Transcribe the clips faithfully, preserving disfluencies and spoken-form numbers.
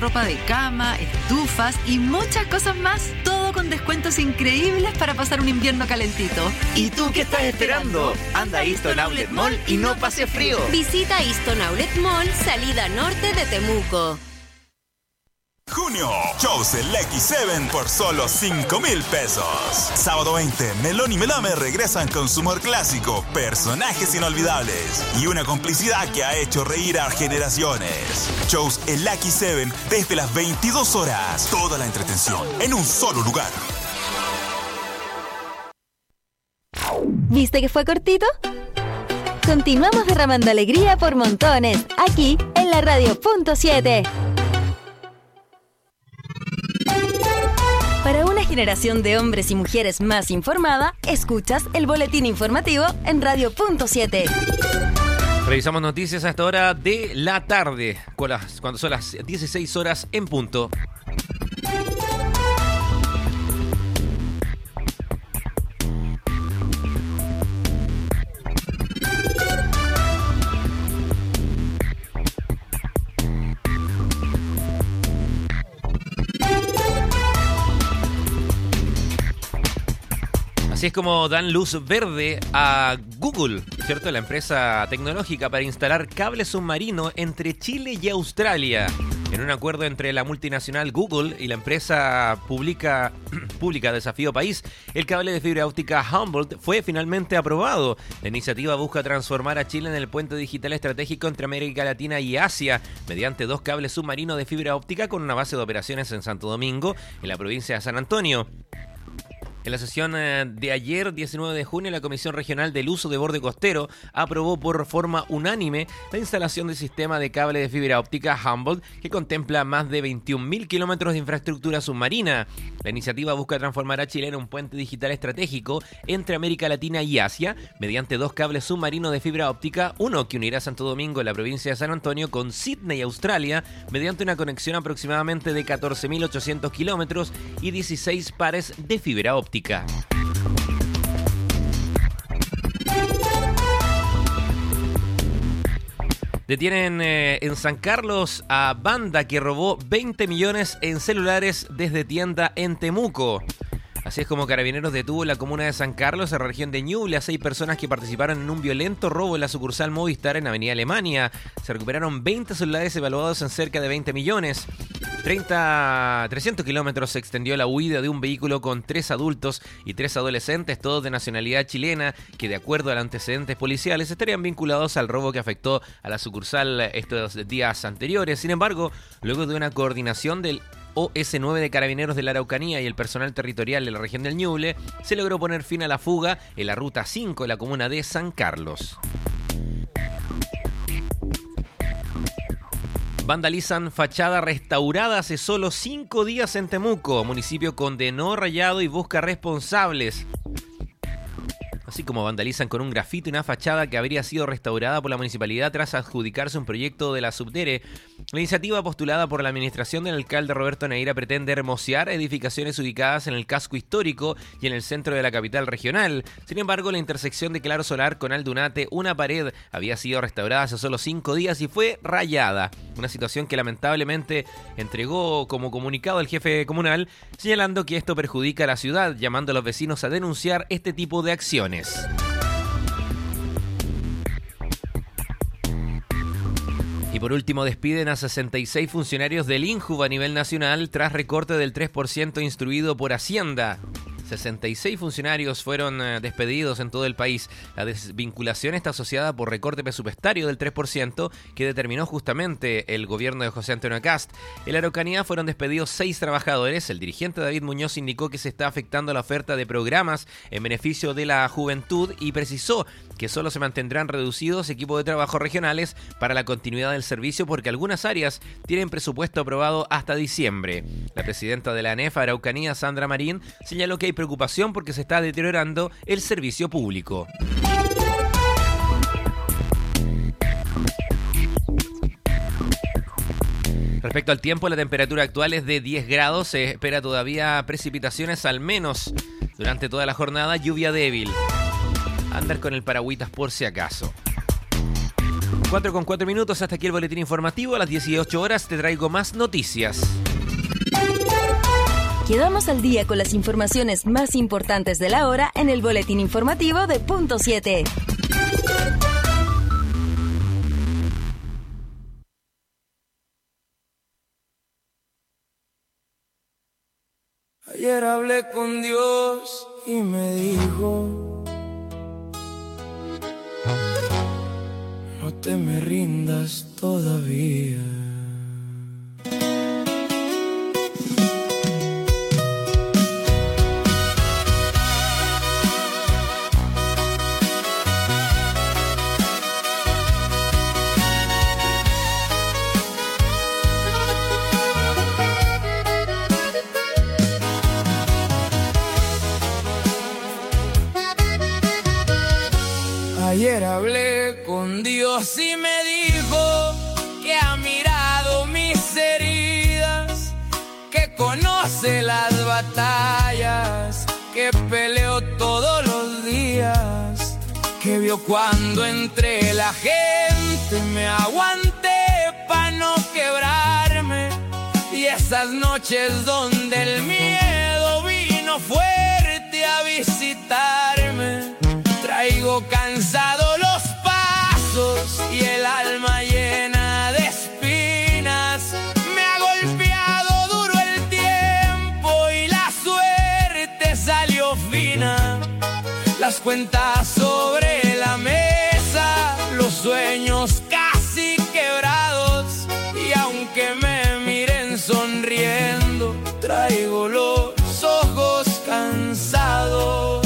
ropa de cama, estufas y muchas cosas más. Todo con descuentos increíbles para pasar un invierno calentito. ¿Y tú qué estás esperando? Anda a Easton Outlet Mall y no pase frío. Visita Easton Outlet Mall, salida norte de Temuco. Junio, shows el X siete por solo cinco mil pesos. Sábado veinte, Melón y Melame regresan con su humor clásico, personajes inolvidables y una complicidad que ha hecho reír a generaciones. Shows el X siete desde las veintidós horas. Toda la entretención en un solo lugar. ¿Viste que fue cortito? Continuamos derramando alegría por montones, aquí en la Radio Punto siete. Para una generación de hombres y mujeres más informada, escuchas el boletín informativo en Radio Punto siete. Revisamos noticias a esta hora de la tarde, cuando son las dieciséis horas en punto. Así es como dan luz verde a Google, ¿cierto? La empresa tecnológica, para instalar cable submarino entre Chile y Australia. En un acuerdo entre la multinacional Google y la empresa pública, pública Desafío País, el cable de fibra óptica Humboldt fue finalmente aprobado. La iniciativa busca transformar a Chile en el puente digital estratégico entre América Latina y Asia mediante dos cables submarinos de fibra óptica con una base de operaciones en Santo Domingo, en la provincia de San Antonio. En la sesión de ayer, diecinueve de junio, la Comisión Regional del Uso de Borde Costero aprobó por forma unánime la instalación del sistema de cable de fibra óptica Humboldt, que contempla más de veintiún mil kilómetros de infraestructura submarina. La iniciativa busca transformar a Chile en un puente digital estratégico entre América Latina y Asia mediante dos cables submarinos de fibra óptica, uno que unirá Santo Domingo, en la provincia de San Antonio, con Sydney, Australia, mediante una conexión aproximadamente de catorce mil ochocientos kilómetros y dieciséis pares de fibra óptica. Detienen eh, en San Carlos a banda que robó veinte millones en celulares desde tienda en Temuco. Así es como Carabineros detuvo en la comuna de San Carlos, en la región de Ñuble, a seis personas que participaron en un violento robo en la sucursal Movistar en Avenida Alemania. Se recuperaron veinte celulares evaluados en cerca de veinte millones. treinta, trescientos kilómetros se extendió la huida de un vehículo con tres adultos y tres adolescentes, todos de nacionalidad chilena, que de acuerdo a los antecedentes policiales estarían vinculados al robo que afectó a la sucursal estos días anteriores. Sin embargo, luego de una coordinación del O S nueve de Carabineros de la Araucanía y el personal territorial de la región del Ñuble, se logró poner fin a la fuga en la ruta cinco de la comuna de San Carlos. Vandalizan fachada restaurada hace solo cinco días en Temuco. Municipio condenó rayado y busca responsables. Así como vandalizan con un grafito una fachada que habría sido restaurada por la municipalidad tras adjudicarse un proyecto de la Subdere. La iniciativa postulada por la administración del alcalde Roberto Neira pretende hermosear edificaciones ubicadas en el casco histórico y en el centro de la capital regional. Sin embargo, la intersección de Claro Solar con Aldunate, una pared, había sido restaurada hace solo cinco días y fue rayada. Una situación que lamentablemente entregó como comunicado el jefe comunal, señalando que esto perjudica a la ciudad, llamando a los vecinos a denunciar este tipo de acciones. Y por último, despiden a sesenta y seis funcionarios del INJUV a nivel nacional tras recorte del tres por ciento instruido por Hacienda. sesenta y seis funcionarios fueron despedidos en todo el país. La desvinculación está asociada por recorte presupuestario del tres por ciento que determinó justamente el gobierno de José Antonio Kast. En la Araucanía fueron despedidos seis trabajadores. El dirigente David Muñoz indicó que se está afectando la oferta de programas en beneficio de la juventud y precisó que solo se mantendrán reducidos equipos de trabajo regionales para la continuidad del servicio porque algunas áreas tienen presupuesto aprobado hasta diciembre. La presidenta de la ANEF Araucanía, Sandra Marín, señaló que hay preocupación porque se está deteriorando el servicio público. Respecto al tiempo, la temperatura actual es de diez grados. Se espera todavía precipitaciones, al menos durante toda la jornada, lluvia débil. Andar con el paragüitas por si acaso. cuatro con cuatro minutos, hasta aquí el boletín informativo. A las dieciocho horas te traigo más noticias. Quedamos al día con las informaciones más importantes de la hora en el boletín informativo de Punto siete. Ayer hablé con Dios y me dijo: no te me rindas todavía. Ayer hablé con Dios y me dijo que ha mirado mis heridas, que conoce las batallas, que peleo todos los días, que vio cuando entre la gente me aguanté pa' no quebrarme, y esas noches donde el miedo vino fuerte a visitarme. Traigo cansado los pasos y el alma llena de espinas. Me ha golpeado duro el tiempo y la suerte salió fina. Las cuentas sobre la mesa, los sueños casi quebrados, y aunque me miren sonriendo, traigo los ojos cansados.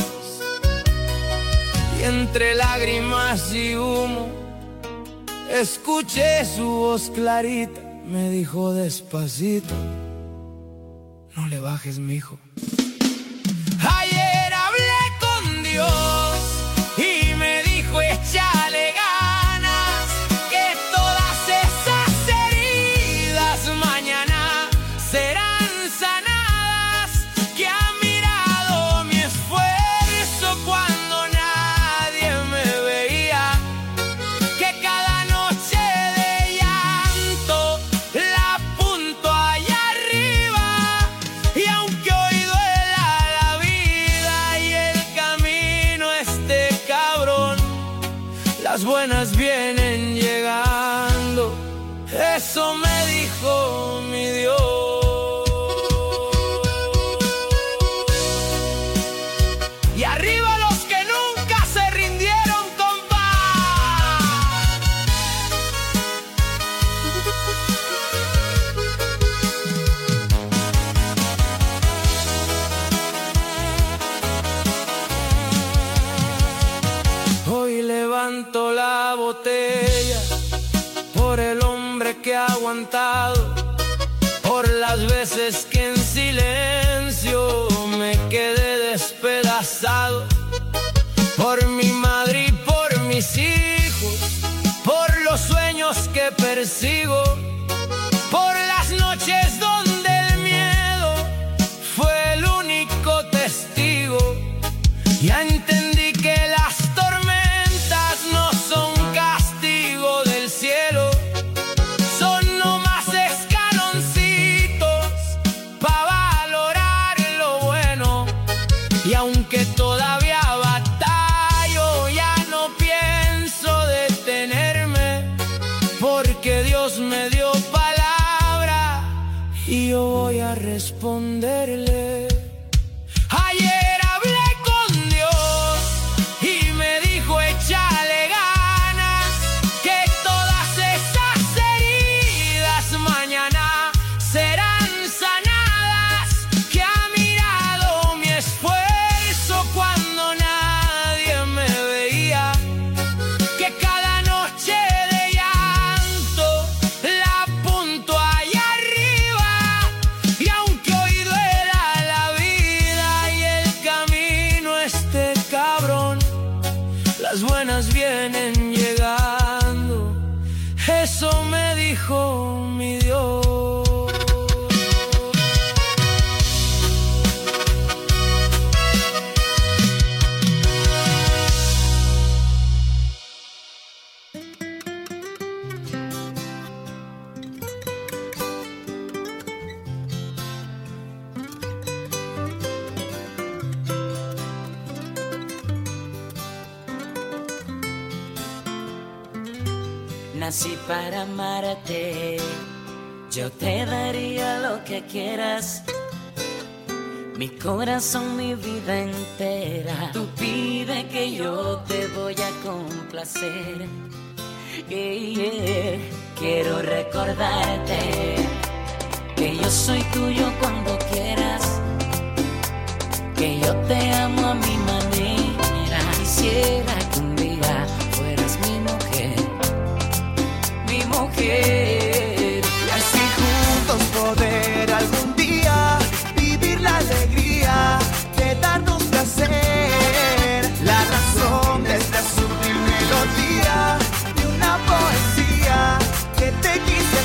Entre lágrimas y humo, escuché su voz clarita, me dijo despacito: no le bajes, mijo. Ayer hablé con Dios y me dijo: échale ganas, que todas esas heridas mañana serán sanadas, que ha mirado mi esfuerzo cuando las buenas vienen llegando. Eso me dijo mi Dios. Y arriba los que nunca se rindieron, compa. Hoy levanto la botella por el hombre que ha aguantado, por las veces que en silencio me quedé despedazado, por mi madre y por mis hijos, por los sueños que persigo, por las noches donde el miedo fue el único testigo. Ya entendí que las tormentas no son castigo del cielo, son nomás escaloncitos pa' valorar lo bueno. Y aunque todavía batallo, ya no pienso detenerme, porque Dios me dio palabra y yo voy a responderle. Ayer hablé con Dios y me dijo: échale ganas, que todas esas heridas mañana serán sanadas, que ha mirado mi esfuerzo cuando nadie me veía, que cada noche de llanto la apunto allá arriba, y aunque hoy duela la vida y el camino esté cabrón, las buenas vienen llegando. Eso me dijo mi Dios. nací para amarte. Yo te daría lo que quieras, mi corazón, mi vida entera. Tú pide que yo te voy a complacer. Yeah, yeah. Quiero recordarte que yo soy tuyo cuando quieras, que yo te amo a mi manera. Quisiera que un día fueras mi mujer, mi mujer. Y así juntos poder algún día vivir la alegría de darnos placer. La razón de esta sutil melodía de una poesía que te quise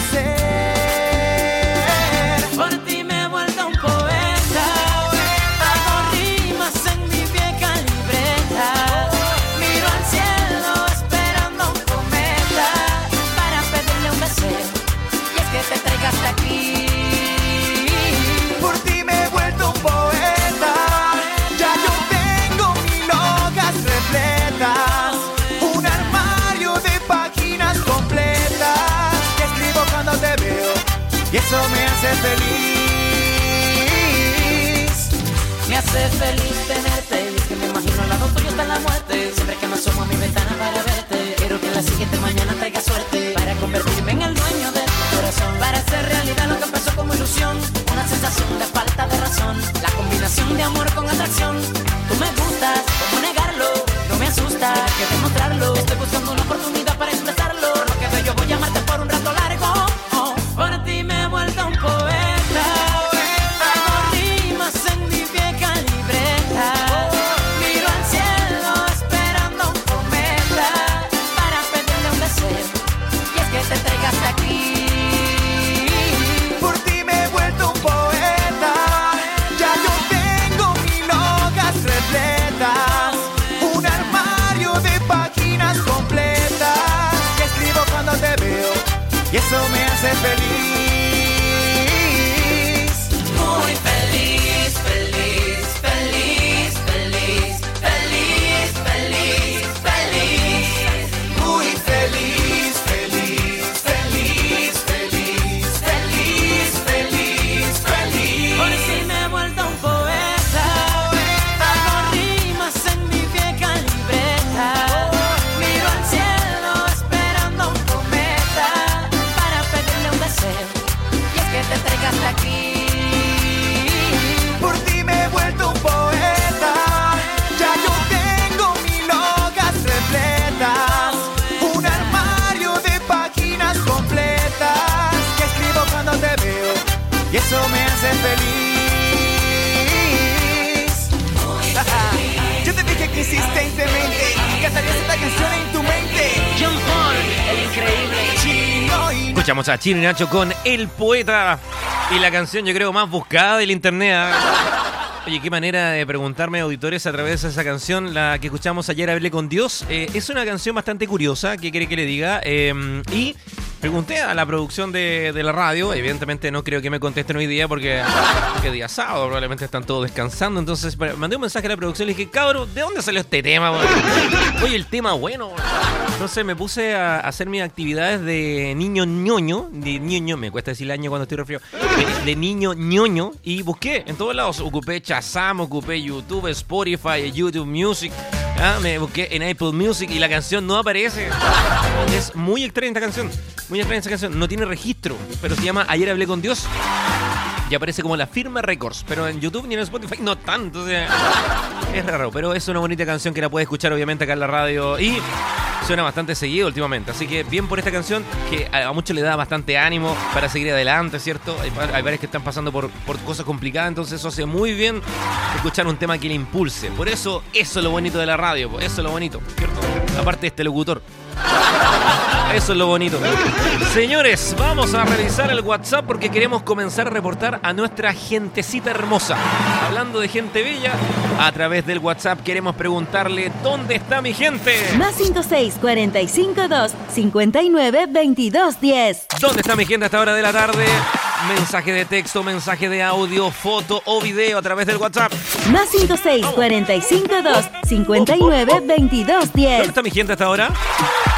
hacer. Por ti me he vuelto un poeta, hago rimas en mi vieja libreta. Miro al cielo esperando un cometa para pedirle un deseo, y es que te traiga hasta aquí. Por ti me he vuelto un poeta, ya yo tengo mil hojas repletas, un armario de páginas completas que escribo cuando te veo y eso me hace feliz. Me hace feliz tenerte, y es que me imagino al lado tuyo hasta la muerte. Siempre que me asomo a mi ventana para verte, quiero que la siguiente mañana traiga suerte para convertirme en el dueño de tu corazón, para hacer realidad lo que empezó como ilusión, una sensación de falta de razón, la combinación de amor con atracción. Tú me gustas, ¿cómo negarlo? No me asusta, que demostrarlo. Estoy buscando una oportunidad para expresarlo. Lo que veo yo voy a amarte por un rato largo. Oh, por ti me he vuelto un poeta, hago rimas en mi vieja libreta. Miro al cielo esperando un cometa para pedirle un deseo, y es que te traiga hasta aquí. Por ti me he vuelto un poeta, ya yo tengo mil hojas repletas, un armario de páginas completas que escribo cuando te veo y eso me hace feliz. Muy feliz, feliz, feliz, feliz, feliz, feliz, feliz. Muy feliz, feliz, feliz, feliz, feliz, feliz, feliz. Por si me he vuelto un poeta, hago rimas en mi vieja libreta. Miro al cielo esperando un cometa para pedirle un deseo, y es que te traiga hasta aquí. Por ti me he vuelto un poeta, ya yo tengo mil hojas repletas, un armario de páginas completas que escribo cuando te veo y eso me hace feliz. Yo te dije que insistentemente cantarías esta canción en tu mente. John Paul, el increíble Chino y Escuchamos a Chino y Nacho con El Poeta, y la canción yo creo más buscada del internet. ¿eh? Oye, qué manera de preguntarme, auditores, a través de esa canción, la que escuchamos ayer, Hablé con Dios. Eh, es una canción bastante curiosa, ¿qué quiere que le diga? Eh, y pregunté a la producción de, de la radio, evidentemente no creo que me contesten hoy día porque es día sábado, probablemente están todos descansando, entonces mandé un mensaje a la producción y le dije, cabrón, ¿de dónde salió este tema? Bueno? Oye, el tema bueno. Entonces me puse a hacer mis actividades de niño ñoño, de ñoño, me cuesta decir el año cuando estoy resfriado, de, de niño ñoño, y busqué en todos lados, ocupé Shazam, ocupé YouTube, Spotify, YouTube Music, ¿ah? Me busqué en Apple Music y la canción no aparece. Es muy extraña esta canción, muy extraña esta canción, no tiene registro, pero se llama Ayer Hablé con Dios. Y aparece como La Firma Records, pero en YouTube ni en Spotify no tanto, o sea, es raro, pero es una bonita canción que la puedes escuchar obviamente acá en la radio y suena bastante seguido últimamente, así que bien por esta canción que a muchos le da bastante ánimo para seguir adelante, ¿cierto? Hay, hay varios que están pasando por, por cosas complicadas, entonces eso hace muy bien escuchar un tema que le impulse, por eso eso es lo bonito de la radio, eso es lo bonito, ¿cierto? Aparte de este locutor. Eso es lo bonito. Señores, vamos a revisar el WhatsApp porque queremos comenzar a reportar a nuestra gentecita hermosa. Hablando de gente bella, a través del WhatsApp queremos preguntarle ¿dónde está mi gente? Más cinco seis cuatro cinco dos cinco nueve dos dos diez. ¿Dónde está mi gente a esta hora de la tarde? Mensaje de texto, mensaje de audio, foto o video a través del WhatsApp. Más cinco seis cuatro cinco dos cinco nueve dos dos diez. ¿Dónde está mi gente hasta ahora?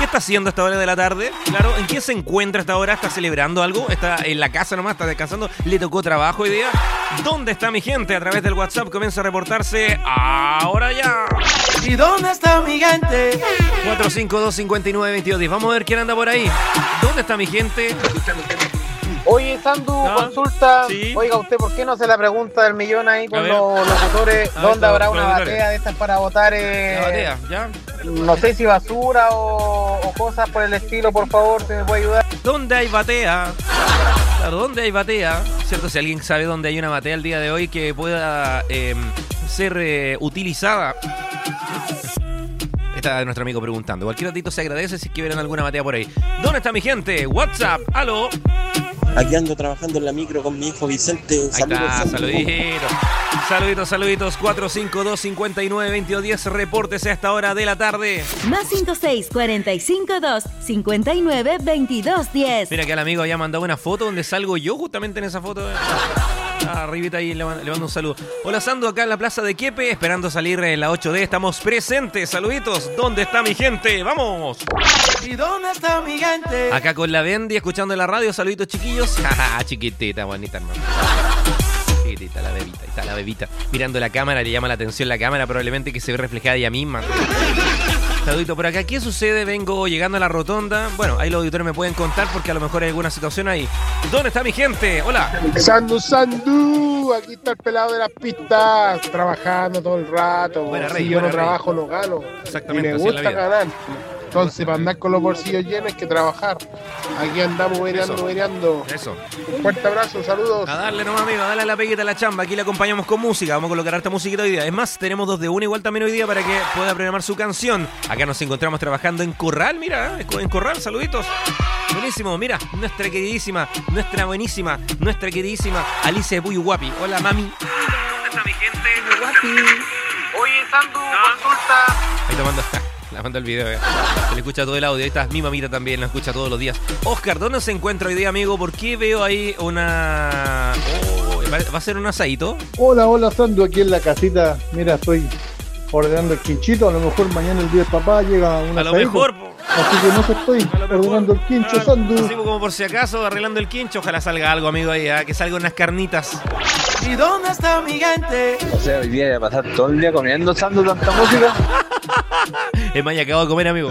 ¿Qué está haciendo a esta hora de la tarde? Claro, ¿en qué se encuentra a esta hora? ¿Está celebrando algo? ¿Está en la casa nomás? ¿Está descansando? ¿Le tocó trabajo hoy día? ¿Dónde está mi gente? A través del WhatsApp comienza a reportarse ahora ya. ¿Y dónde está mi gente? cuatro cinco dos, cinco nueve, dos cero uno cero. Vamos a ver quién anda por ahí. ¿Dónde está mi gente? Oye, Sandu, ¿Ah? consulta. Sí. Oiga, ¿usted por qué no hace la pregunta del millón ahí A con ver. los locutores? A ver, ¿Dónde habrá con los una locutores. batea de estas para botar? Eh, La batea, ¿ya? No sé si basura o, o cosas por el estilo, por favor, ¿se me puede ayudar? ¿Dónde hay batea? Claro, ¿dónde hay batea? ¿Cierto? Si alguien sabe dónde hay una batea el día de hoy que pueda eh, ser eh, utilizada. Está nuestro amigo preguntando. Cualquier ratito se agradece si es que vieron alguna batea por ahí. ¿Dónde está mi gente? WhatsApp, aló. Aquí ando trabajando en la micro con mi hijo Vicente. Ahí está, saluditos. Saluditos, saluditos. cuatro cinco dos, cinco nueve, dos cero uno cero. Repórtese a esta hora de la tarde. Más cinco seis, cuatro cinco dos, cinco nueve, veintidós diez. Mira que el amigo había mandado una foto donde salgo yo justamente en esa foto. Ah, arribita ahí le mando, le mando un saludo. Hola, Sando, acá en la plaza de Quiepe, esperando salir en la ocho D. Estamos presentes. Saluditos. ¿Dónde está mi gente? ¡Vamos! ¿Y dónde está mi gente? Acá con la Bendy, escuchando la radio. Saluditos, chiquillos. Chiquitita, bonita, hermano. Chiquitita, la bebita. Ahí está la bebita. Mirando la cámara, le llama la atención la cámara, probablemente que se ve reflejada ella misma. Saludito por acá. ¿Qué sucede? Vengo llegando a la rotonda. Bueno, ahí los auditores me pueden contar porque a lo mejor hay alguna situación ahí. ¿Dónde está mi gente? Hola. Sandu, Sandu, aquí está el pelado de las pistas, trabajando todo el rato. Buena, si Rey, yo buena, no Rey. trabajo, no gano. Exactamente, Y me así es la gusta vida. ganar. Entonces, para andar con los bolsillos llenos hay que trabajar. Aquí andamos vereando, Eso. vereando. Eso. Un fuerte abrazo, saludos. A darle nomás, amigo, a darle la peguita a la chamba. Aquí le acompañamos con música. Vamos a colocar harta musiquita hoy día. Es más, tenemos dos de una igual también hoy día para que pueda programar su canción. Acá nos encontramos trabajando en Corral, mira, ¿eh? En Corral, saluditos. Buenísimo, mira, nuestra queridísima, nuestra buenísima, nuestra queridísima Alicia de Puyo Guapi. Hola, mami. ¿Dónde está mi gente? Guapi. Oye, Sandu, consulta. Ahí te mando, la mando el video, eh. Se le escucha todo el audio. Ahí está mi mamita también, la escucha todos los días. Oscar, ¿dónde se encuentra hoy día, amigo? ¿Por qué veo ahí una... Oh, ¿va a ser un asadito? Hola, hola Sandu, aquí en la casita. Mira, estoy ordenando el quinchito. A lo mejor mañana el día del papá llega un A lo asadito. mejor, po. Así que no sé, estoy ordenando el quincho, Ah, Sandu. así como por si acaso, arreglando el quincho. Ojalá salga algo, amigo, ahí, ¿eh? Que salgan unas carnitas. ¿Y dónde está mi gente? O sea, hoy día voy a pasar todo el día comiendo, Sandu, tanta música. Es más, ya acabo de comer, amigo.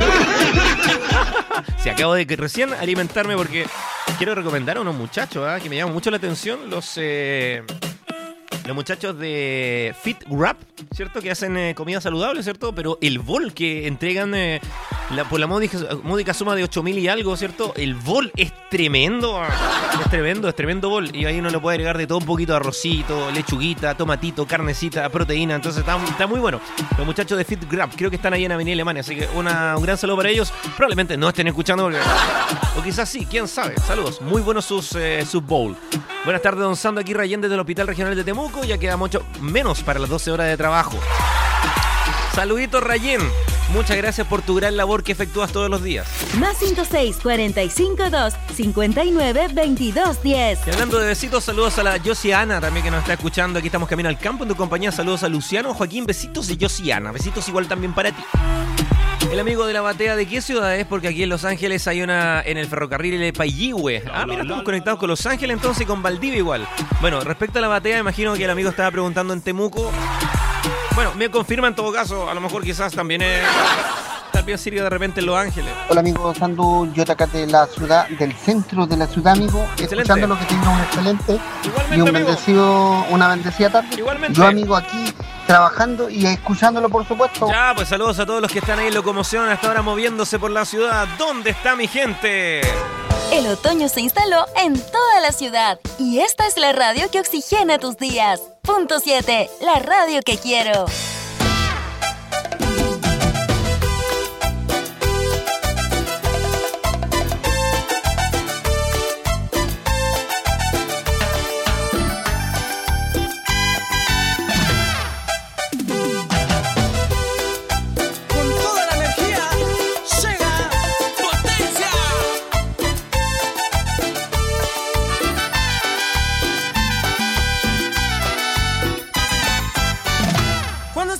Si acabo de que recién alimentarme porque quiero recomendar a unos muchachos, ¿eh? Que me llaman mucho la atención. Los... Eh... Los muchachos de Fit Wrap, ¿cierto? Que hacen eh, comida saludable, ¿cierto? Pero el bol que entregan eh, la, por la módica, módica suma de ocho mil y algo, ¿cierto? El bol es tremendo. ah. Es tremendo, es tremendo bol. Y ahí uno le puede agregar de todo un poquito de arrocito, lechuguita, tomatito, carnecita, proteína. Entonces está, está muy bueno. Los muchachos de Fit Wrap, creo que están ahí en Avenida Alemania. Así que una, un gran saludo para ellos. Probablemente no estén escuchando porque... O quizás sí, quién sabe. Saludos. Muy buenos sus, eh, sus bowl. Buenas tardes, don Sando, aquí Rayén desde el Hospital Regional de Temuco. Ya queda mucho menos para las doce horas de trabajo. Saluditos, Rayén. Muchas gracias por tu gran labor que efectúas todos los días. Más cinco seis, cuatro cinco dos, cinco nueve, veintidós diez. Y hablando de besitos, saludos a la Josiana también que nos está escuchando. Aquí estamos camino al campo en tu compañía. Saludos a Luciano, Joaquín. Besitos de Josiana. Besitos igual también para ti. El amigo de la batea, ¿de qué ciudad es? Porque aquí en Los Ángeles hay una en el ferrocarril de Payihue. Ah, mira, estamos conectados con Los Ángeles entonces y con Valdivia igual. Bueno, respecto a la batea, imagino que el amigo estaba preguntando en Temuco. Bueno, me confirma en todo caso, a lo mejor quizás también es... También sirve de repente en Los Ángeles. Hola amigo Sandu, yo te acá de la ciudad, del centro de la ciudad, amigo, Excelente. escuchando lo que tenga un excelente Igualmente, y un amigo. bendecido, una bendecida tarde. Igualmente. Yo amigo aquí trabajando y escuchándolo por supuesto. Ya, pues saludos a todos los que están ahí en locomoción hasta ahora moviéndose por la ciudad. ¿Dónde está mi gente? El otoño se instaló en toda la ciudad y esta es la radio que oxigena tus días. Punto siete, la radio que quiero. Con toda la energía llega potencia. Cuando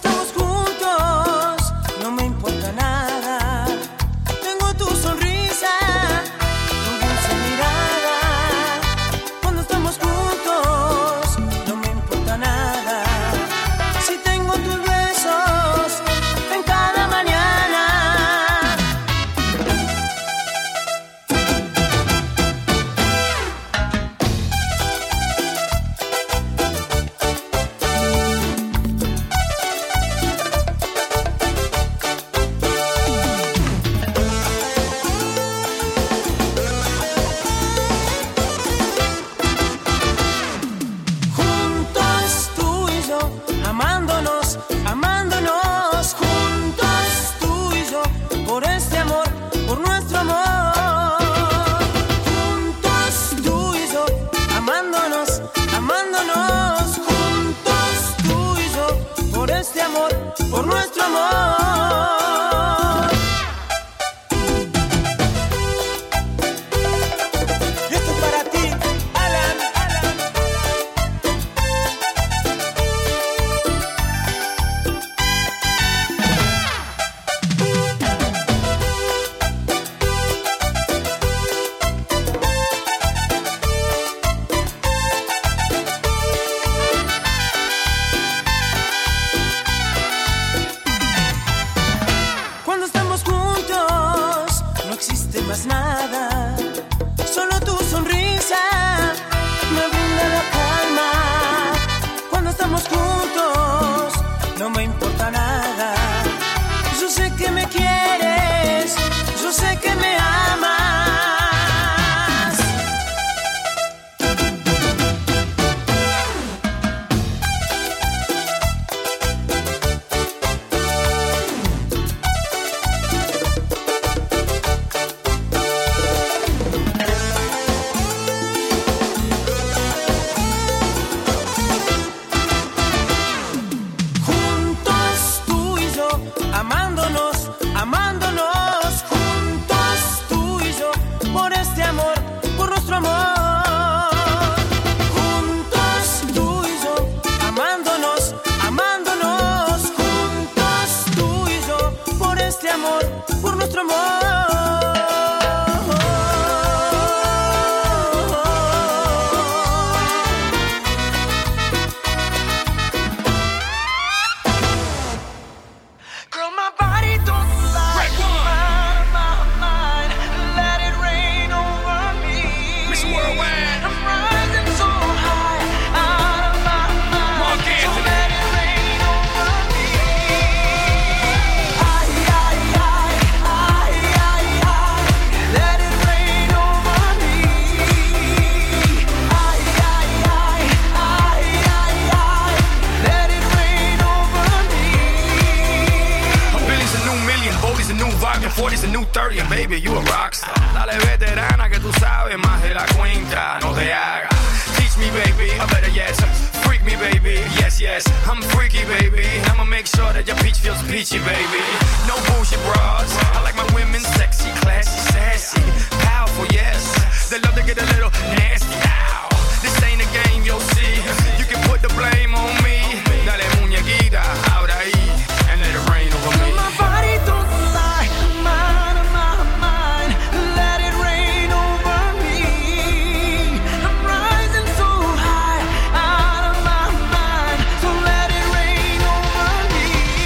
thirty and baby, you a rockstar. Dale veterana que tú sabes más de la cuenta, no te hagas. Teach me, baby, I better yes. Freak me, baby, yes, yes. I'm freaky, baby. I'ma make sure that your peach feels peachy, baby. No bullshit bras. I like my women sexy, classy, sassy, powerful, yes. They love to get a little nasty. Ow. This ain't a game, you'll see. You can put the blame on me. Dale muñequita, ahora ahí, and let it rain over me. My body don't lie, mind of my mind. Let it rain over me. I'm rising so high, out of my mind. So let it rain over me.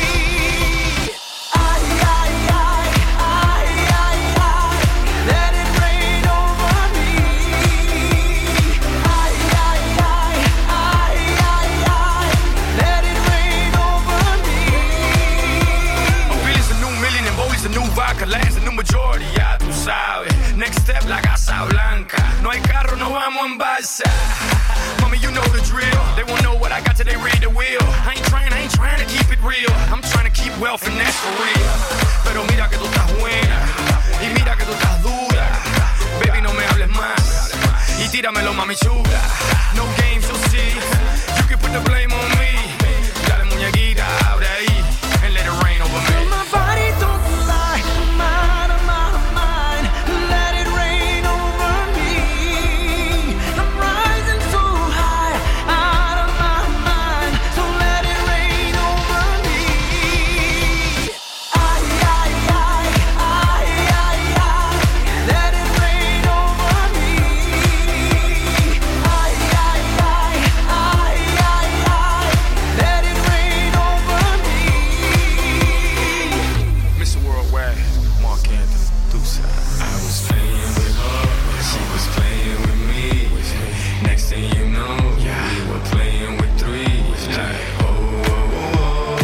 Ay, ay, ay, ay, ay, ay. Let it rain over me. Ay, ay, ay, ay, ay, ay. Let it rain over me. Billy's a new million and Bowie's a new vodka. Lance a new majority, ya tú sabes. Next step, la Casa Blanca. No hay carro, no vamos en balsa. Mommy, you know the drill. They won't know what I got till they read the wheel. I ain't trying, I ain't trying to keep it real. I'm trying to keep wealth and that's for real. Pero mira que tú estás buena y mira que tú estás dura. Baby, no me hables más y tíramelo, mami chula. No games, you'll see. You can put the blame on me. Dale muñequita, abre ahí and let it rain over me. My body don't lie, mind of my mind. Let it rain over me. I'm rising so high, out of my mind. So let it rain over me. Ay, ay, ay, ay, ay, ay. Let it rain over me. Ay, ay, ay, ay, ay, ay. Let it rain over me. Mister Worldwide, Mark Anthony, Deuce. I was playing with her, she was playing with me. Next thing you know, we were playing with three. Like, oh, oh, oh,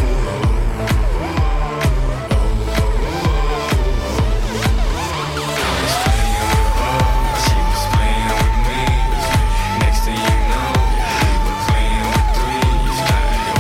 I was playing with her, she was playing with me. Next thing you know, we were playing with three. Like,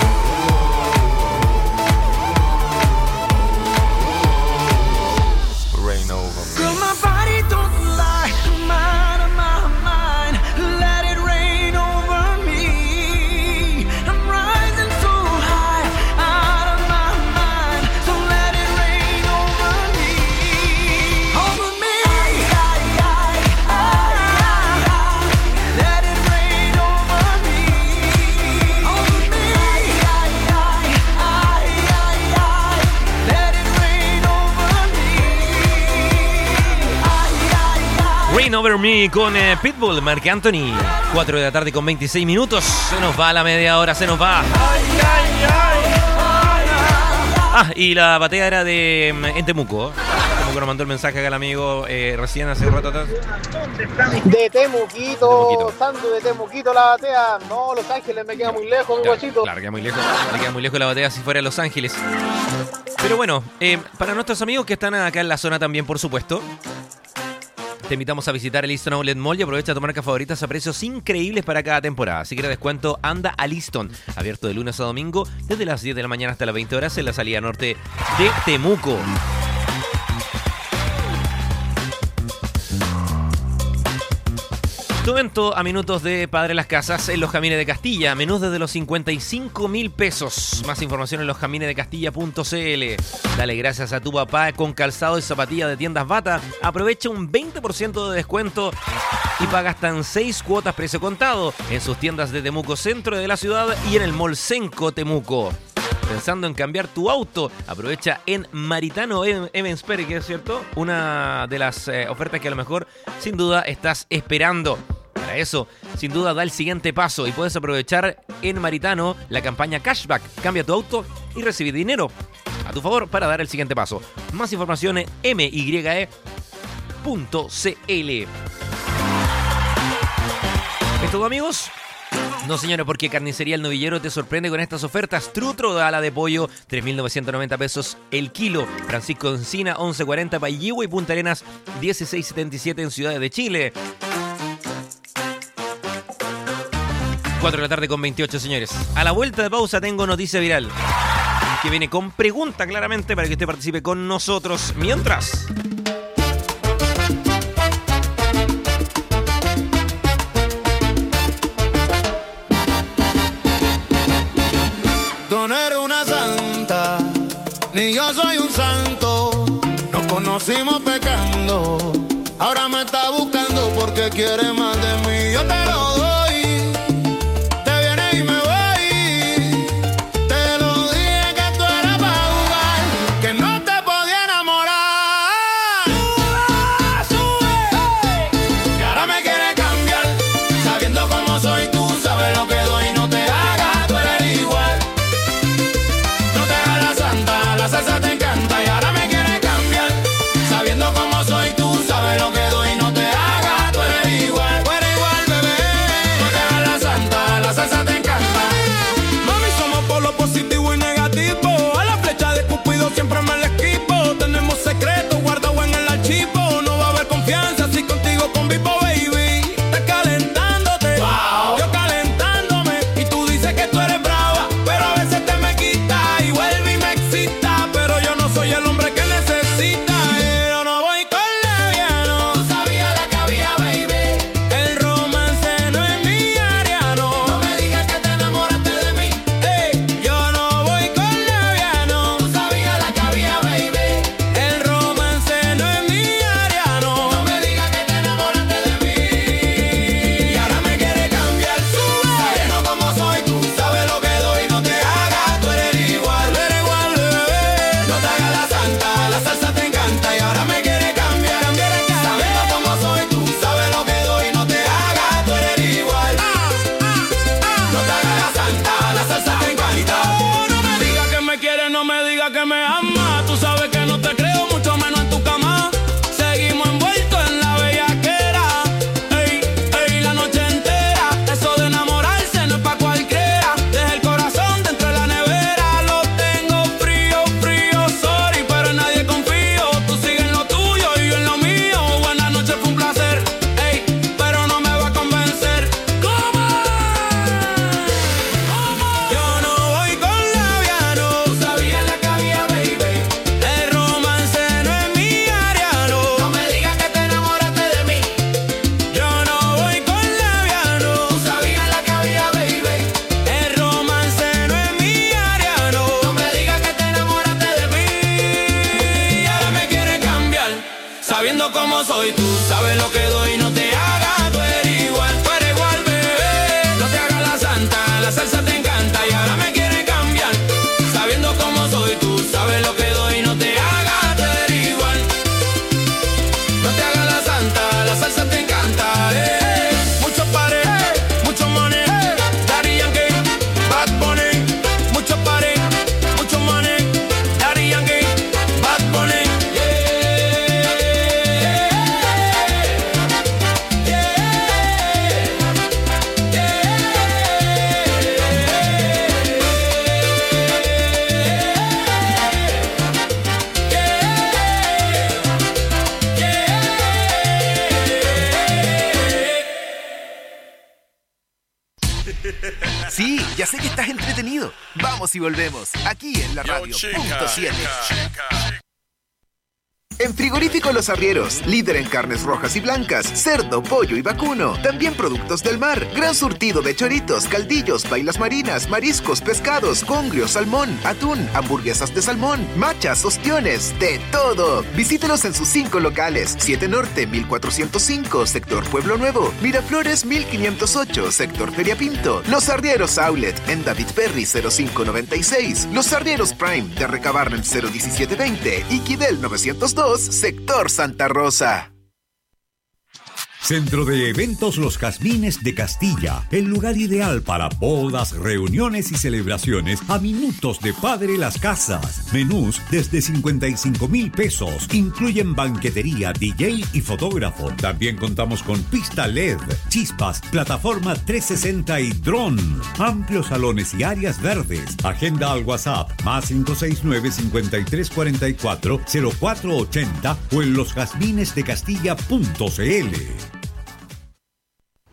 oh, rain over me. Girl, my body don't lie, mind of my mind. Let it rain over me. I'm rising so high, out of my mind. So let it rain over me. Over me. Ay, ay, ay, ay, ay, ay. Let it rain over me. Over me. Ay, ay, ay, ay, ay, ay. Let it rain over me. Rain Over Me con eh, Pitbull, Marc Anthony. cuatro de la tarde con veintiséis minutos. Se nos va la media hora, se nos va. Ah, y la batea era de mm, en Temuco. Como que nos mandó el mensaje acá el amigo eh, recién hace un rato atrás. De Temuquito, Santo de Temuquito la batea. No, Los Ángeles me queda muy lejos, mi guachito. Claro, queda muy lejos. Me queda muy lejos la batea si fuera Los Ángeles. Pero bueno, eh, para nuestros amigos que están acá en la zona también, por supuesto, te invitamos a visitar el Easton Outlet Mall y aprovecha tu marca favoritas a precios increíbles para cada temporada. Si quieres descuento, anda al Easton. Abierto de lunes a domingo desde las diez de la mañana hasta las veinte horas en la salida norte de Temuco. Tu evento a minutos de Padre Las Casas en Los Jamines de Castilla. Menús desde los cincuenta y cinco mil pesos. Más información en los jamines de castilla punto c l. Dale gracias a tu papá con calzado y zapatillas de tiendas Bata. Aprovecha un veinte por ciento de descuento y paga hasta en seis cuotas precio contado en sus tiendas de Temuco Centro de la ciudad y en el Mall Senco Temuco. Pensando en cambiar tu auto, aprovecha en Maritano Evensperry, que es cierto, una de las eh, ofertas que a lo mejor sin duda estás esperando. Para eso, sin duda da el siguiente paso y puedes aprovechar en Maritano la campaña Cashback. Cambia tu auto y recibe dinero a tu favor para dar el siguiente paso. Más información en m y e punto c l. ¿Es todo, amigos? No, señores, porque Carnicería El Novillero te sorprende con estas ofertas. Trutro de ala de pollo, tres mil novecientos noventa pesos el kilo. Francisco Encina, once cuarenta, Pailligua y Punta Arenas, dieciséis setenta y siete en Ciudades de Chile. cuatro de la tarde con veintiocho, señores. A la vuelta de pausa tengo noticia viral. que viene con pregunta claramente para que usted participe con nosotros. Mientras... Tú no eres una santa, ni yo soy un santo. Nos conocimos pecando, ahora me está buscando porque quiere más de mí. Yo te lo doy, te vienes y me voy. Te lo dije que tú eras para jugar, que no te podía enamorar. Sube, sube, y ahora me quiere cambiar, sabiendo cómo soy tú, sabes lo que doy, no te hagas, tú eres igual. No te hagas la santa, la salsa te encanta y ahora me quiere cambiar, sabiendo cómo soy tú, sabes lo que doy, no te hagas, tú eres igual, tú eres igual, bebé. No te hagas la santa, la salsa te encanta. Mami, somos por lo positivo y negativo, a la flecha de Cupido siempre me la esquivo. Tenemos secretos guardados en el archivo, no va a haber confianza si contigo convivo, baby. Estás calentándote, wow. Yo calentándome, y tú dices que tú eres brava, pero a veces te me quita y vuelve y me excita, pero yo no soy el hombre que necesita. Yo no voy con leviano, tú sabías la que había, baby. El romance no es mi área, no. No me digas que te enamoraste de mí. Ey, yo no voy con leviano, tú sabías la que había, baby. El romance no es mi área, no. No me digas que te enamoraste de mí. Y ahora me quiere cambiar, sube. Sabiendo cómo soy tú, sabes lo que doy, no te hagas, tú eres igual, eres igual, bebé. No te hagas la santa, la salsa te encanta y ahora me quiere cambiar, cambiar, cambiar. Sabiendo cómo soy tú, sabes lo que doy, no te hagas, tú eres igual. No te hagas la santa, la salsa te encanta. No me digas que me quieres, no me digas que me amas. Tú sabes que no te creo, mucho menos en tu cama. Seguimos envueltos en la bellaquera. Ey, ey, la noche entera. Eso de enamorarse no es pa' cualquiera. Deja el corazón dentro de la nevera. Lo tengo frío, frío, sorry, pero en nadie confío. Tú sigues en lo tuyo y yo en lo mío. Buenas noches, fue un placer. Ey, pero no me va a convencer. ¿Cómo? Yo no voy con labiano. Tú sabías la que había, baby. El romance no es mi área, no. No me digas que te enamoraste de mí. Yo no voy con labiano. Tú sabías la que había, baby. El romance no es mi área, no. No me digas que te enamoraste de mí. Y ahora me quiere cambiar, sabiendo cómo soy tú, sabes lo que doy, no te hagas, tú eres igual, tú eres igual, bebé. No te hagas la santa, la salsa te encanta y ahora me quiere cambiar, sabiendo cómo soy tú, sabes lo que doy, no te hagas, tú eres igual. No te hagas la santa, la salsa te encanta, eh. Muchos pares, mucho money, Daddy Yankee, Bad Bunny. Muchos pares, mucho money, Daddy Yankee, Bad Bunny. Sí, ya sé que estás entretenido. Vamos y volvemos, aquí en la radio punto siete. En Frigorífico Los Arrieros, líder en carnes rojas y blancas, cerdo, pollo y vacuno. También productos del mar, gran surtido de choritos, caldillos, bailas marinas, mariscos, pescados, congrio, salmón, atún, hamburguesas de salmón, machas, ostiones, de todo. Visítelos en sus cinco locales: siete Norte, mil cuatrocientos cinco, Sector Pueblo Nuevo; Miraflores, mil quinientos ocho, Sector Feria Pinto; Los Arrieros Outlet, en David Perry cero cinco noventa y seis; Los Arrieros Prime, de Recabarren cero diecisiete veinte; y Quidel novecientos dos, Sector Santa Rosa. Centro de Eventos Los Jazmines de Castilla, el lugar ideal para bodas, reuniones y celebraciones a minutos de Padre Las Casas. Menús desde cincuenta y cinco mil pesos, incluyen banquetería, D J y fotógrafo. También contamos con pista L E D, chispas, plataforma trescientos sesenta y dron, amplios salones y áreas verdes. Agenda al WhatsApp más cinco seis nueve, cincuenta y tres cuarenta y cuatro, cero cuatro ochenta o en los jazmines de castilla punto c l.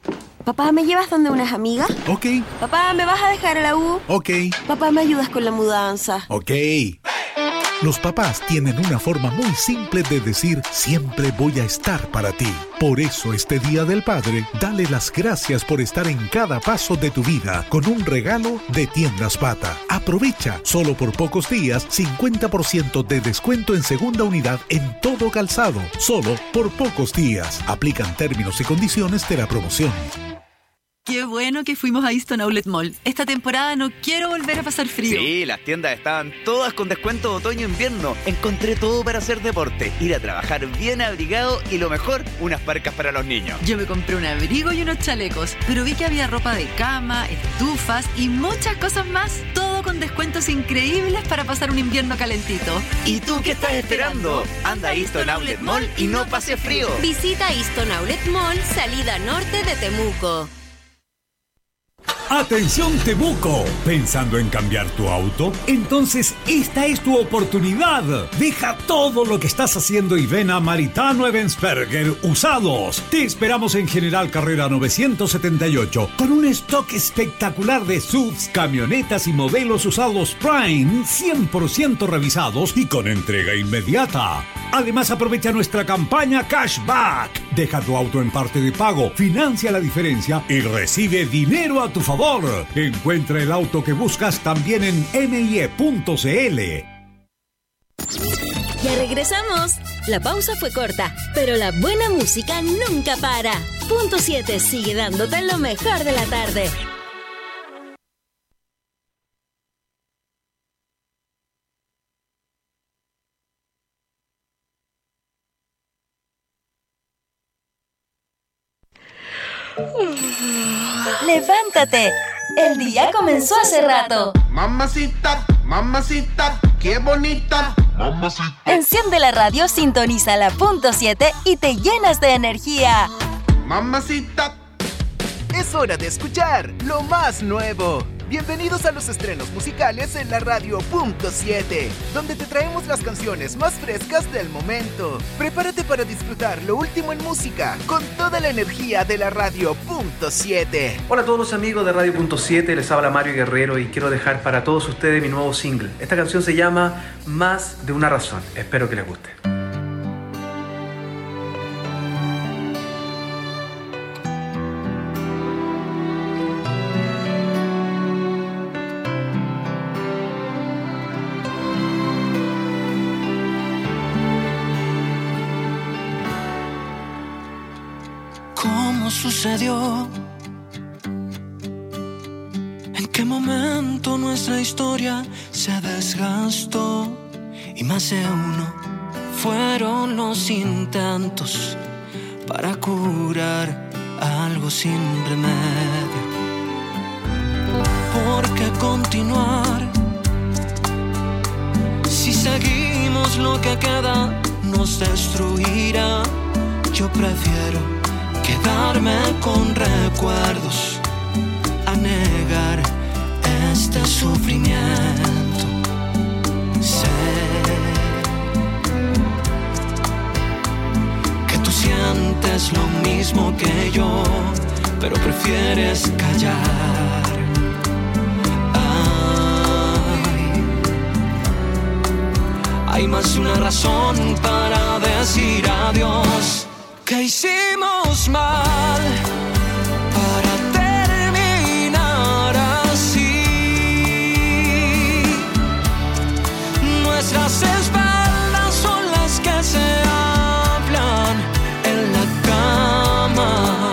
Papá, ¿me llevas donde unas amigas? Ok. Papá, ¿me vas a dejar a la U? Ok. Papá, ¿me ayudas con la mudanza? Ok. Los papás tienen una forma muy simple de decir siempre voy a estar para ti. Por eso este Día del Padre, dale las gracias por estar en cada paso de tu vida con un regalo de Tiendas Pata. Aprovecha, solo por pocos días, cincuenta por ciento de descuento en segunda unidad en todo calzado. Solo por pocos días. Aplican términos y condiciones de la promoción. Qué bueno que fuimos a Easton Outlet Mall. Esta temporada no quiero volver a pasar frío. Sí, las tiendas estaban todas con descuento de otoño-invierno. Encontré todo para hacer deporte, ir a trabajar bien abrigado y lo mejor, unas parcas para los niños. Yo me compré un abrigo y unos chalecos, pero vi que había ropa de cama, estufas y muchas cosas más. Todo con descuentos increíbles para pasar un invierno calentito. ¿Y tú qué estás esperando? Anda a Easton Outlet Mall y no pases frío. Visita Easton Outlet Mall, salida norte de Temuco. Atención Temuco, ¿pensando en cambiar tu auto? Entonces esta es tu oportunidad. Deja todo lo que estás haciendo y ven a Maritano Ebensberger Usados. Te esperamos en General Carrera novecientos setenta y ocho con un stock espectacular de S U Vs, camionetas y modelos usados Prime cien por ciento revisados y con entrega inmediata. Además aprovecha nuestra campaña Cashback. Deja tu auto en parte de pago, financia la diferencia y recibe dinero a tu favor. Encuentra el auto que buscas también en M I E punto C L. Ya regresamos. La pausa fue corta, pero la buena música nunca para. Punto siete sigue dándote lo mejor de la tarde. ¡Levántate! El día comenzó hace rato. Mamacita, mamacita, qué bonita. Mamacita. Enciende la radio, sintoniza la punto siete y te llenas de energía. Mamacita. Es hora de escuchar lo más nuevo. Bienvenidos a los estrenos musicales en la radio punto siete, donde te traemos las canciones más frescas del momento. Prepárate para disfrutar lo último en música con toda la energía de la radio punto siete. Hola a todos los amigos de radio punto siete, les habla Mario Guerrero y quiero dejar para todos ustedes mi nuevo single. Esta canción se llama Más de una razón. Espero que les guste. Sucedió? ¿En qué momento nuestra historia se desgastó? Y más de uno fueron los intentos para curar algo sin remedio. ¿Por qué continuar? Si seguimos, lo que queda nos destruirá. Yo prefiero quedarme con recuerdos a negar este sufrimiento. Sé que tú sientes lo mismo que yo, pero prefieres callar. Ay, hay más de una razón para decir adiós. ¿Qué hicimos mal para terminar así? Nuestras espaldas son las que se hablan en la cama.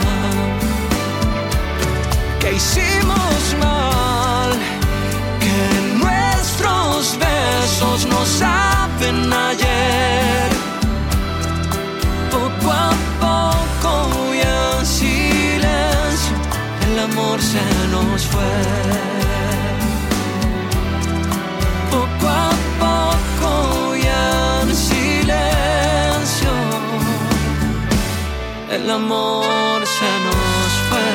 ¿Qué hicimos mal? Que nuestros besos no saben ayer. Poco a poco y en silencio el amor se nos fue. Poco a poco y en silencio el amor se nos fue.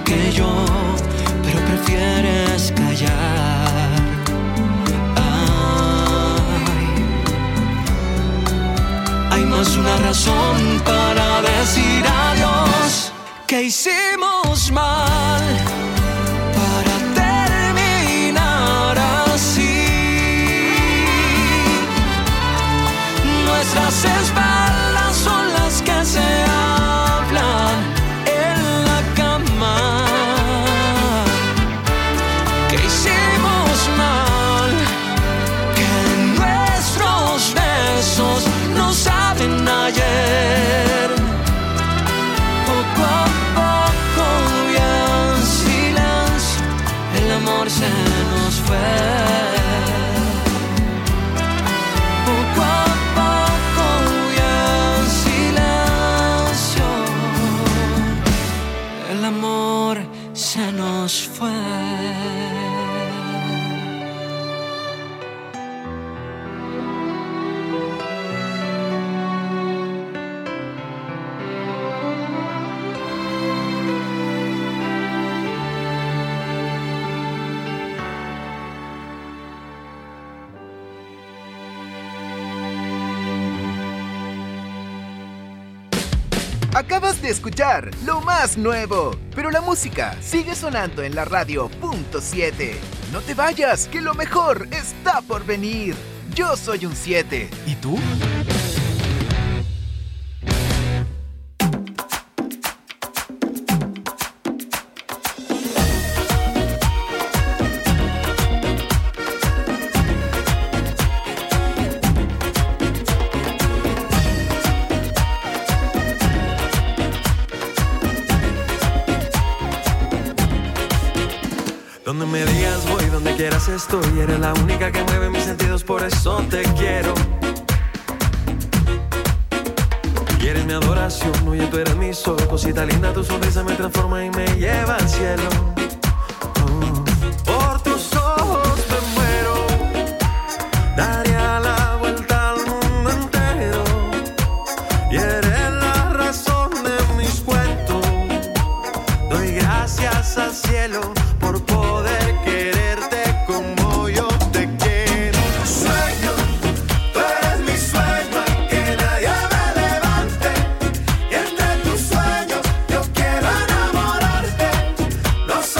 que yo, pero prefieres callar. Ay, hay más una razón para decir adiós. Que hicimos mal para terminar así. Nuestras espaldas son las que se hablan en la cama. Que hicimos mal, que nuestros besos no saben ayer. Poco a poco y en silencio el amor se nos fue. Poco a poco y en silencio el amor se nos fue. Acabas de escuchar lo más nuevo, pero la música sigue sonando en la radio punto siete. No te vayas, que lo mejor está por venir. Yo soy un siete. ¿Y tú? Donde me digas voy, donde quieras estoy. Eres la única que mueve mis sentidos, por eso te quiero. Y eres mi adoración, oye, tú eres mi sol. Cosita linda, tu sonrisa me transforma y me lleva al cielo. Oh. Por tus ojos me muero, daría la vuelta al mundo entero. Y eres la razón de mis cuentos. Doy gracias al cielo por poder quererte como yo te quiero. Sueño, tú eres mi sueño, que nadie me levante. Y entre tus sueños yo quiero enamorarte. No sé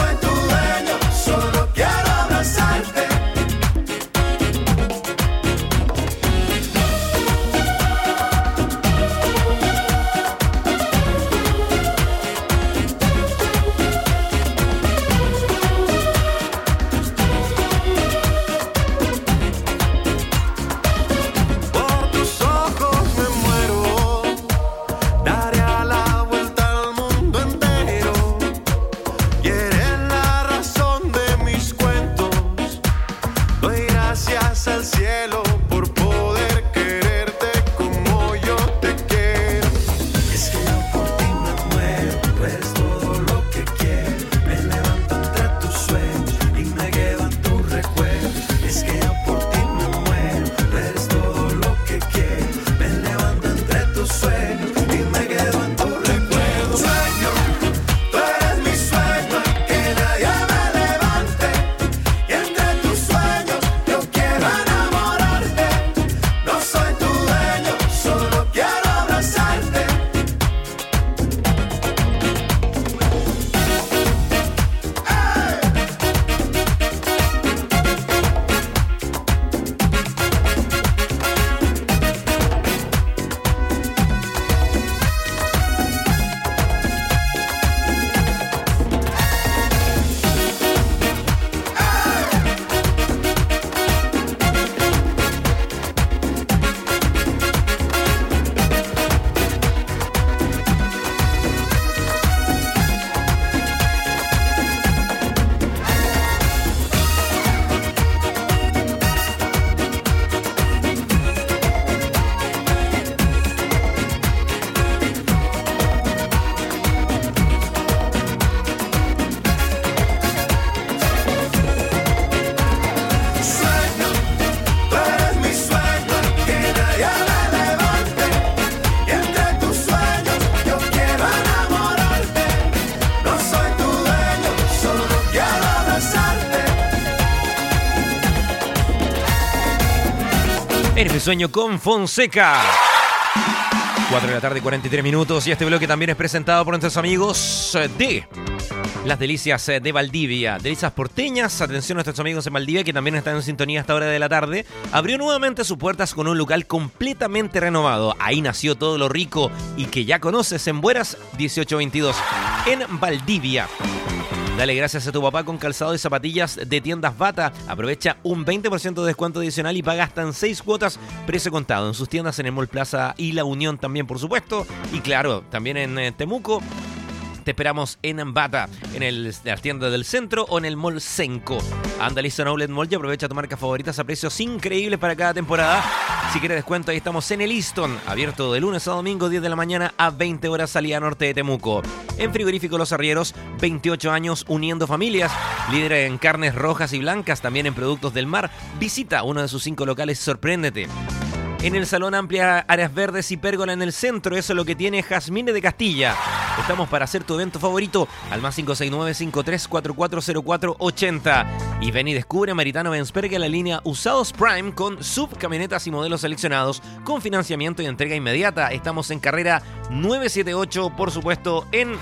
Mi sueño con Fonseca. cuatro de la tarde, cuarenta y tres minutos. Y este bloque también es presentado por nuestros amigos de Las Delicias de Valdivia. Delicias porteñas. Atención a nuestros amigos en Valdivia, que también están en sintonía a esta hora de la tarde. Abrió nuevamente sus puertas con un local completamente renovado. Ahí nació todo lo rico y que ya conoces en Bueras dieciocho veintidós, en Valdivia. Dale gracias a tu papá con calzado y zapatillas de Tiendas Bata. Aprovecha un veinte por ciento de descuento adicional y paga hasta en seis cuotas, precio contado. En sus tiendas en el Mall Plaza y La Unión también, por supuesto. Y claro, también en eh, Temuco. Te esperamos en Bata, en el, la tienda del centro o en el Mall Senco. Anda listo en Outlet Mall y aprovecha tu marcas favoritas a precios increíbles para cada temporada. Si quieres descuento, ahí estamos en el Easton, abierto de lunes a domingo, diez de la mañana a veinte horas, salida norte de Temuco. En Frigorífico Los Arrieros, veintiocho años uniendo familias, líder en carnes rojas y blancas, también en productos del mar. Visita uno de sus cinco locales y sorpréndete. En el salón amplia áreas verdes y pérgola en el centro, eso es lo que tiene Jazmine de Castilla. Estamos para hacer tu evento favorito al más cinco seis nueve, cinco tres cuatro cuatro cero cuatro ocho cero. Y ven y descubre Maritano Benzberg en la línea Usados Prime con subcamionetas y modelos seleccionados con financiamiento y entrega inmediata. Estamos en carrera novecientos setenta y ocho, por supuesto, en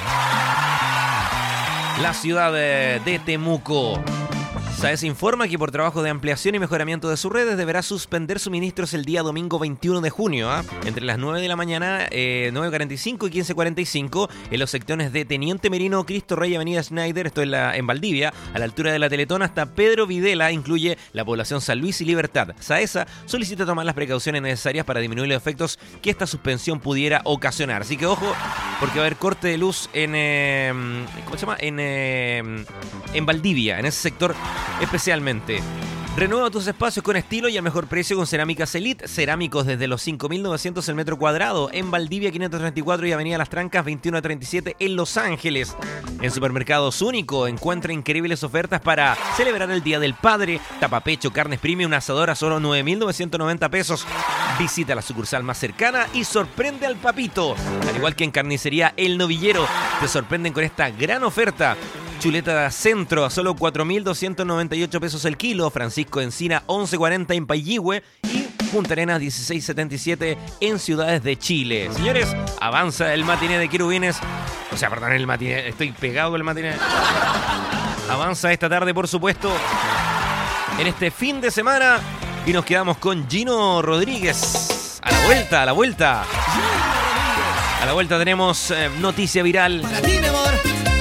la ciudad de, de Temuco. SAES informa que por trabajo de ampliación y mejoramiento de sus redes deberá suspender suministros el día domingo veintiuno de junio, ¿eh? entre las nueve de la mañana, eh, nueve cuarenta y cinco y quince cuarenta y cinco en los sectores de Teniente Merino, Cristo Rey, Avenida Schneider, esto es la, en Valdivia, a la altura de la Teletón hasta Pedro Videla, incluye la población San Luis y Libertad. SAESA solicita tomar las precauciones necesarias para disminuir los efectos que esta suspensión pudiera ocasionar. Así que ojo, porque va a haber corte de luz en, eh, ¿cómo se llama? En, eh, en Valdivia, en ese sector especialmente. Renueva tus espacios con estilo y al mejor precio con Cerámicas Elite. Cerámicos desde los cinco mil novecientos el metro cuadrado. En Valdivia quinientos treinta y cuatro y Avenida Las Trancas veintiuno treinta y siete en Los Ángeles. En Supermercados Único encuentra increíbles ofertas para celebrar el Día del Padre. Tapapecho, carnes premium, asador a solo nueve mil novecientos noventa pesos. Visita la sucursal más cercana y sorprende al papito. Al igual que en Carnicería El Novillero, te sorprenden con esta gran oferta. Chuleta Centro a solo cuatro mil doscientos noventa y ocho pesos el kilo. Francisco Encina once cuarenta en Payihue y Punta Arenas dieciséis setenta y siete en Ciudades de Chile. Señores, avanza el matiné de Querubines. O sea, perdón, el matiné, estoy pegado con el matiné. Avanza esta tarde, por supuesto, en este fin de semana. Y nos quedamos con Gino Rodríguez. A la vuelta, a la vuelta. A la vuelta tenemos eh, noticia viral. Para ti, mi amor.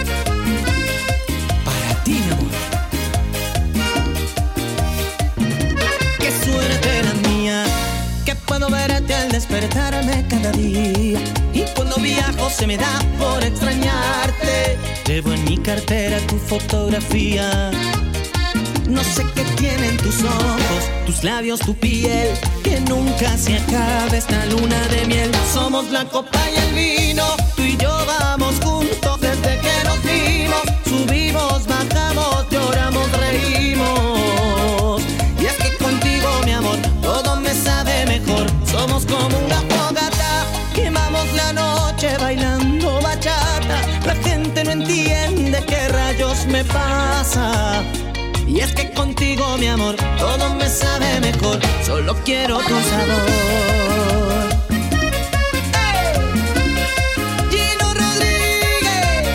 Puedo verte al despertarme cada día. Y cuando viajo se me da por extrañarte. Llevo en mi cartera tu fotografía. No sé qué tienen tus ojos, tus labios, tu piel. Que nunca se acabe esta luna de miel. Somos la copa y el vino. Tú y yo vamos juntos desde que nos vimos. Subimos, bajamos, lloramos, reímos. Y es que contigo, mi amor, todo me sabe mejor. Somos como una fogata, quemamos la noche bailando bachata. La gente no entiende qué rayos me pasa. Y es que contigo, mi amor, todo me sabe mejor. Solo quiero tu sabor. Gino Rodríguez.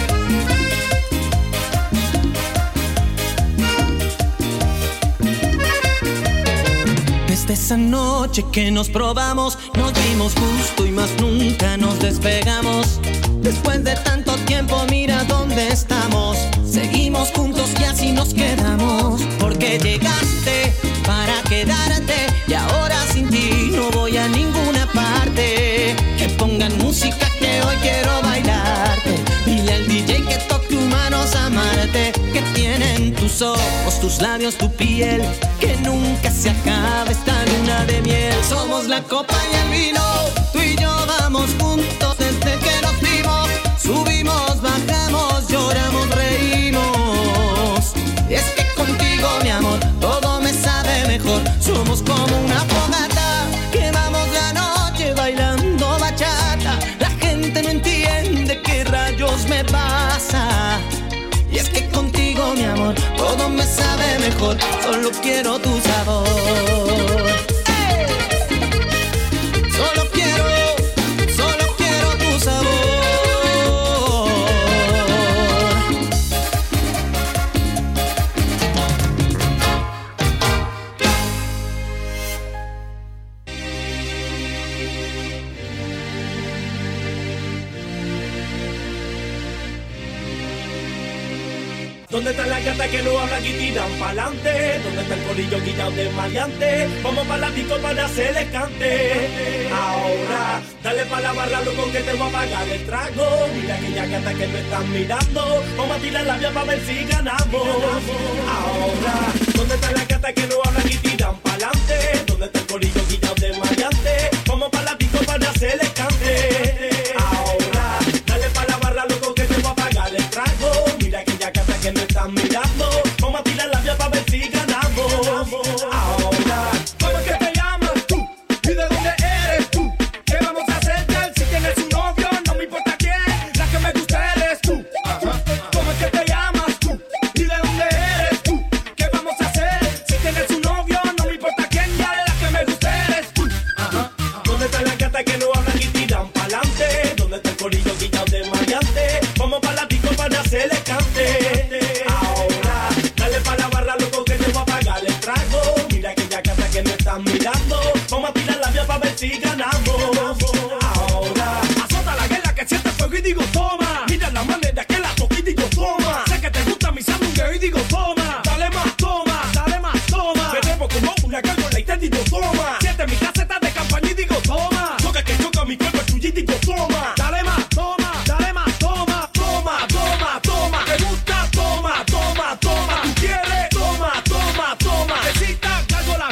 Desde esa noche que nos probamos, nos dimos gusto y más nunca nos despegamos. Después de tanto tiempo, mira dónde estamos. Seguimos juntos y así nos quedamos. Porque llegaste para quedarte y ahora sin ti no voy a ninguna parte. Que pongan música que hoy quiero bailarte. Dile al D J que toque humanos amarte. Que tienen tus ojos, tus labios, tu piel. Que nunca se acabe esta luna de miel. Somos la copa y el vino. Tú y yo vamos juntos desde que nos vimos. Subimos, bajamos, lloramos, reímos. Y es que contigo, mi amor, todo me sabe mejor. Somos como una fogata, quemamos la noche bailando bachata. La gente no entiende qué rayos me pasa. Y es que contigo, mi amor, todo me sabe mejor. Solo quiero tu sabor. ¡Hey! ¿Dónde están las gatas que no hablan y tiran pa'lante? ¿Dónde está el corillo guillado de maleante? Vamos pa' la disco para hacerles cante. Ahora, dale pa' la barra, loco, que te voy a pagar el trago. Mira aquellas gatas que me están mirando. Vamos a tirar la vía pa' ver si ganamos. Ahora, ¿dónde están las gatas que no hablan y tiran pa'lante? ¿Dónde está el corillo guillado de maleante? Vamos pa' la disco para hacerles cante. Ahora, dale pa' la barra, loco, que te voy a pagar el trago. Mira aquellas gatas que me están mirando, vamos a tirar la vía para ver si ganamos. Ahora, ¿cómo es que te llamas tú? ¿Y de dónde eres tú? ¿Qué vamos a hacer tal? Si tienes un novio, no me importa quién, la que me gusta eres tú. ¿Cómo es que te llamas tú? ¿Y de dónde eres tú? ¿Qué vamos a hacer? Si tienes un novio, no me importa quién, ya la que me gusta eres tú. ¿Dónde están las gatas que no hablan y tiran pa'lante? ¿Dónde está el corillo guillado de maleante? Vamos pa' la disco para hacerle cante. Mirando, vamos a tirar la vía para ver si ganamos. Ahora, azota la guerra que siente fuego y digo toma. Mira la manera que la toque y digo toma. Sé que te gusta mi sándwich y digo toma. Dale más, toma, dale más, toma. Veremos como una gárgola y te digo toma. Siente mi caseta de campaña y digo toma. Toca que toca mi cuerpo tuyo y digo toma. Dale más, toma, dale más, toma, toma, toma, toma. Te gusta, toma, toma, toma. Tú quieres, toma, toma, toma. Necesitas gárgola.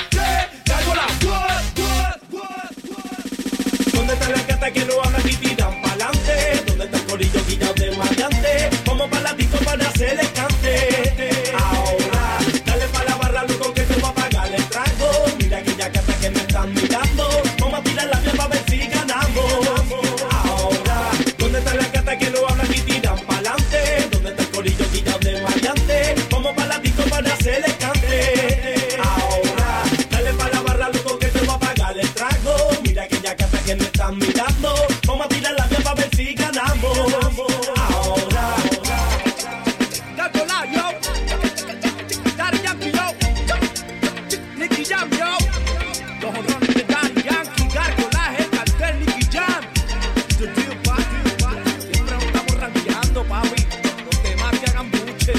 ¿Dónde están las gatas que no hablan y tiran pa'lante? ¿Dónde está el corillo guillado de maleante? Vamos pa' la disco para hacerles cante. Ahora, dale pa' la barra, loco, que te voy a pagar el trago. Mira aquellas gatas que me están mirando. Vamos a tirar la vía para ver si ganamos. Ahora, ¿dónde están las gatas que no hablan y tiran pa'lante? ¿Dónde está el corillo guillado de maleante? Vamos pa' la disco para hacerles cante. Ahora, dale pa' la barra, loco, que te voy a pagar el trago. Mira aquellas gatas que me están mirando, vamos a tirar la vía para ver si ganamos. Ahora, Gárgola, yo, Daddy Yankee, yo, Nicky Jam, yo, los honrones de Daddy Yankee, Gárgola, el cartel, Nicky Jam, the deal, papi, siempre nos estamos ranqueando, papi, los demás que hagan buche.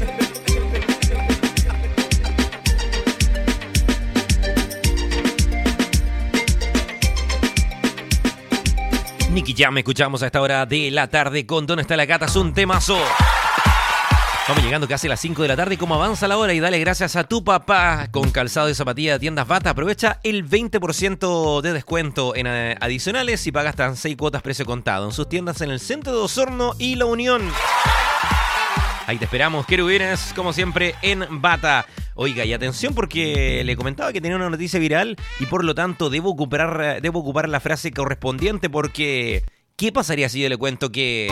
Nicky Jam, escuchamos a esta hora de la tarde con ¿Dónde está la gata? Es un temazo. Vamos llegando casi a las cinco de la tarde. ¿Cómo avanza la hora? Y dale gracias a tu papá con calzado y zapatilla de Tiendas Bata. Aprovecha el veinte por ciento de descuento en eh, adicionales y paga hasta seis cuotas precio contado en sus tiendas en el centro de Osorno y La Unión. Ahí te esperamos, querubines, como siempre, en Bata. Oiga, y atención porque le comentaba que tenía una noticia viral y por lo tanto debo ocupar, debo ocupar la frase correspondiente porque ¿qué pasaría si yo le cuento que...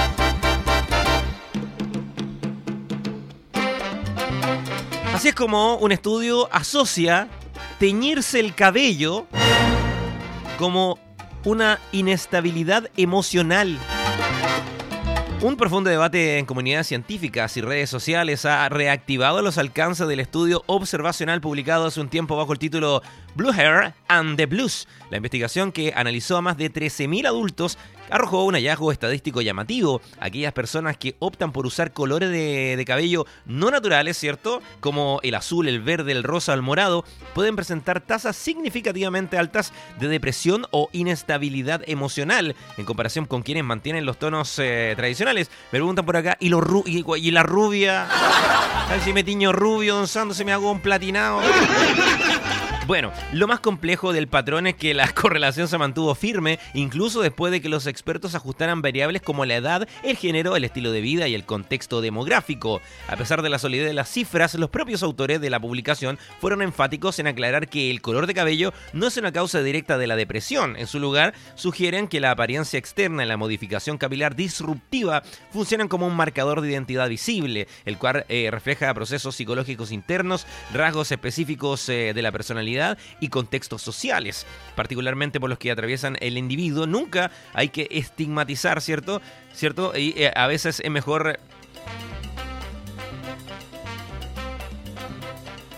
Así es como un estudio asocia teñirse el cabello como una inestabilidad emocional. Un profundo debate en comunidades científicas y redes sociales ha reactivado los alcances del estudio observacional publicado hace un tiempo bajo el título Blue Hair and the Blues. La investigación, que analizó a más de trece mil adultos, arrojó un hallazgo estadístico llamativo. Aquellas personas que optan por usar colores de, de cabello no naturales, ¿cierto?, como el azul, el verde, el rosa o el morado, pueden presentar tasas significativamente altas de depresión o inestabilidad emocional en comparación con quienes mantienen los tonos eh, tradicionales. Me preguntan por acá, ¿y, los ru- y, y la rubia? A ver si me tiño rubio, don Sando, se me hago un platinado. Bueno, lo más complejo del patrón es que la correlación se mantuvo firme, incluso después de que los expertos ajustaran variables como la edad, el género, el estilo de vida y el contexto demográfico. A pesar de la solidez de las cifras, los propios autores de la publicación fueron enfáticos en aclarar que el color de cabello no es una causa directa de la depresión. En su lugar, sugieren que la apariencia externa y la modificación capilar disruptiva funcionan como un marcador de identidad visible, el cual eh, refleja procesos psicológicos internos, rasgos específicos eh, de la personalidad y contextos sociales, particularmente por los que atraviesan el individuo. Nunca hay que estigmatizar, ¿cierto? ¿Cierto? Y eh, a veces es mejor...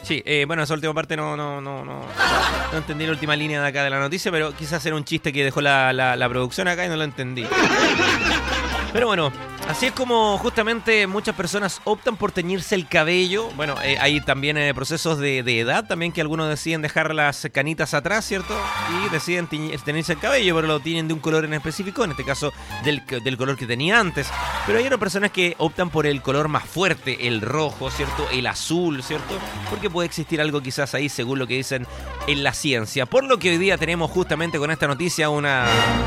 Sí, eh, bueno, esa última parte no, no, no, no, no entendí la última línea de acá de la noticia, pero quizás era un chiste que dejó la, la, la producción acá y no lo entendí. Pero bueno, así es como justamente muchas personas optan por teñirse el cabello. Bueno, eh, hay también eh, procesos de, de edad también que algunos deciden dejar las canitas atrás, ¿cierto? Y deciden teñ- teñirse el cabello, pero lo tienen de un color en específico, en este caso del, del color que tenía antes. Pero hay otras personas que optan por el color más fuerte, el rojo, ¿cierto? El azul, ¿cierto? Porque puede existir algo quizás ahí según lo que dicen en la ciencia. Por lo que hoy día tenemos justamente con esta noticia una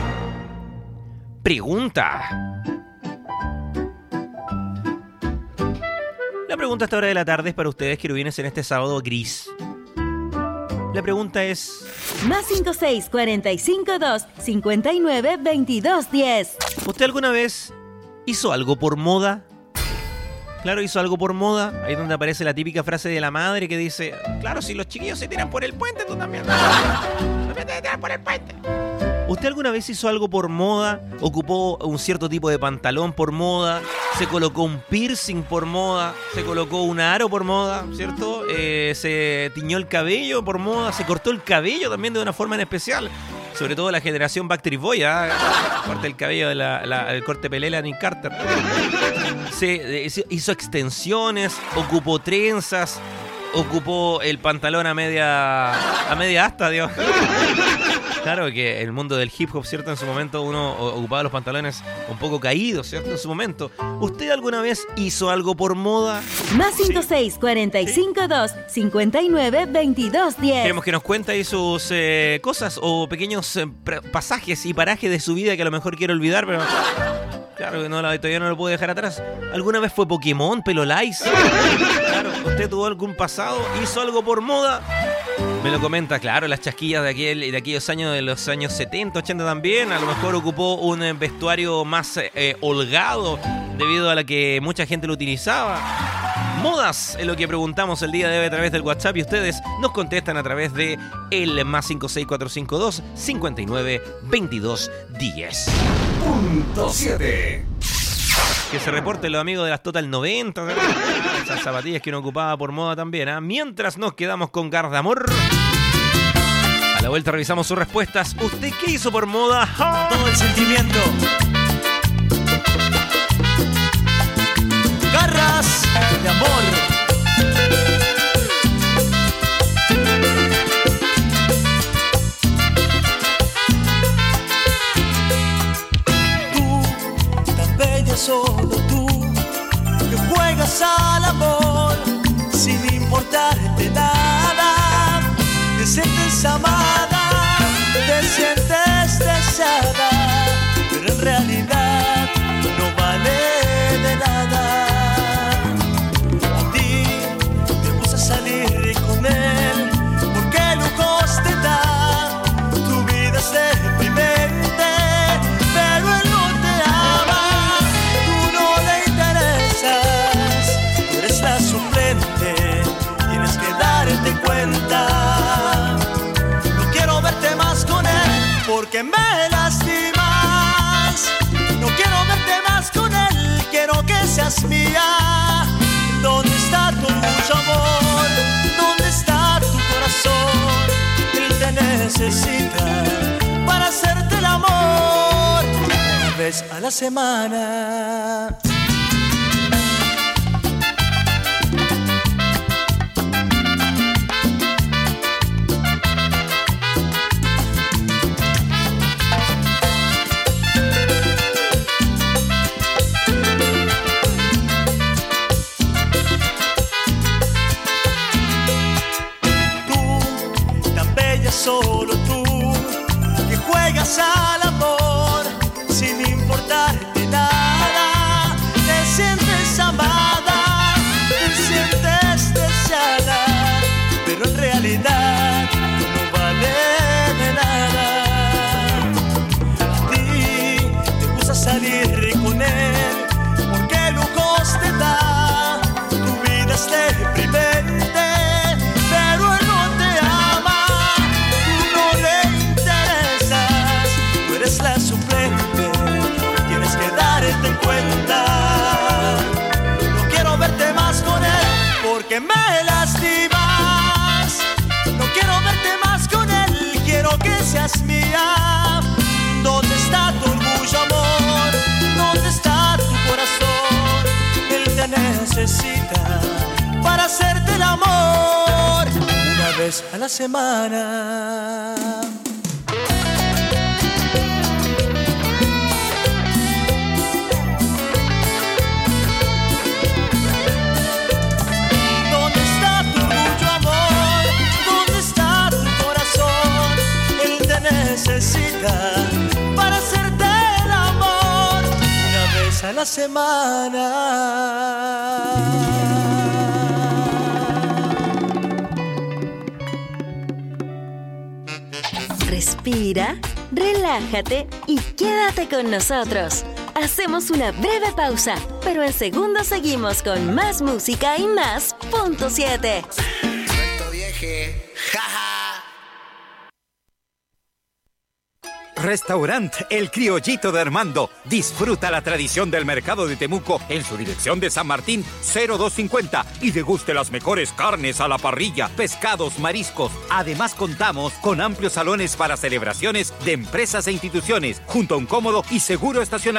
pregunta. La pregunta a esta hora de la tarde es para ustedes, querubines, en este sábado gris. La pregunta es... Más cinco seis cuatro cinco dos cinco nueve dos dos diez. ¿Usted alguna vez hizo algo por moda? Claro, hizo algo por moda. Ahí donde aparece la típica frase de la madre que dice: claro, si los chiquillos se tiran por el puente, tú también. También te tiras por el puente. ¿Usted alguna vez hizo algo por moda? ¿Ocupó un cierto tipo de pantalón por moda? ¿Se colocó un piercing por moda? ¿Se colocó un aro por moda? ¿Cierto? Eh, ¿Se tiñó el cabello por moda? ¿Se cortó el cabello también de una forma en especial? Sobre todo la generación Backstreet Boys, ¿eh? Corta el cabello de la, la, el corte pelele a Nick Carter. Se eh, hizo extensiones, ocupó trenzas, ocupó el pantalón a media a media asta, Dios. Claro que el mundo del hip hop, ¿cierto? En su momento uno ocupaba los pantalones un poco caídos, ¿cierto? En su momento. ¿Usted alguna vez hizo algo por moda? Más cinco seis cuatro cinco dos cinco nueve dos dos diez. Queremos que nos cuente ahí sus eh, cosas o pequeños eh, pasajes y parajes de su vida que a lo mejor quiere olvidar, pero... Claro que no, todavía no lo puedo dejar atrás. ¿Alguna vez fue Pokémon, pelo lice? Claro, ¿usted tuvo algún pasado? ¿Hizo algo por moda? Me lo comenta, claro, las chasquillas de, aquel, de aquellos años, de los años setenta, ochenta también. A lo mejor ocupó un vestuario más eh, holgado debido a la que mucha gente lo utilizaba. Modas es lo que preguntamos el día de hoy a través del WhatsApp y ustedes nos contestan a través de el más cinco seis cuatro cinco dos cinco nueve dos dos diez. Punto siete. Que se reporten los amigos de las Total noventa, ¿verdad? Esas zapatillas que uno ocupaba por moda también, ¿eh? Mientras nos quedamos con Gardamor. A la vuelta revisamos sus respuestas. ¿Usted qué hizo por moda? ¡Oh! Todo el sentimiento. Garras de amor. Solo tú, que juegas al amor sin importarte nada. Te sientes amada, te sientes deseada, pero en realidad no vale de nada. A ti te gusta salir con él porque lujos te da. Tu vida es deprimente, pero él no te ama. La suplente, tienes que darte cuenta. No quiero verte más con él porque me lastimas. No quiero verte más con él, quiero que seas mía. ¿Dónde está tu mucho amor? ¿Dónde está tu corazón? Él te necesita para hacerte el amor una vez a la semana. Solo tú, juegas al amor sin importarte nada. vez a la semana. ¿Dónde está tu orgullo, amor? ¿Dónde está tu corazón? Él te necesita para hacerte el amor una vez a la semana. Respira, relájate y quédate con nosotros. Hacemos una breve pausa, pero en segundos seguimos con más música y más punto siete. Correcto, vieje. Jaja. Restaurant El Criollito de Armando. Disfruta la tradición del mercado de Temuco en su dirección de San Martín cero dos cincuenta y deguste las mejores carnes a la parrilla, pescados, mariscos. Además contamos con amplios salones para celebraciones de empresas e instituciones, junto a un cómodo y seguro estacionamiento.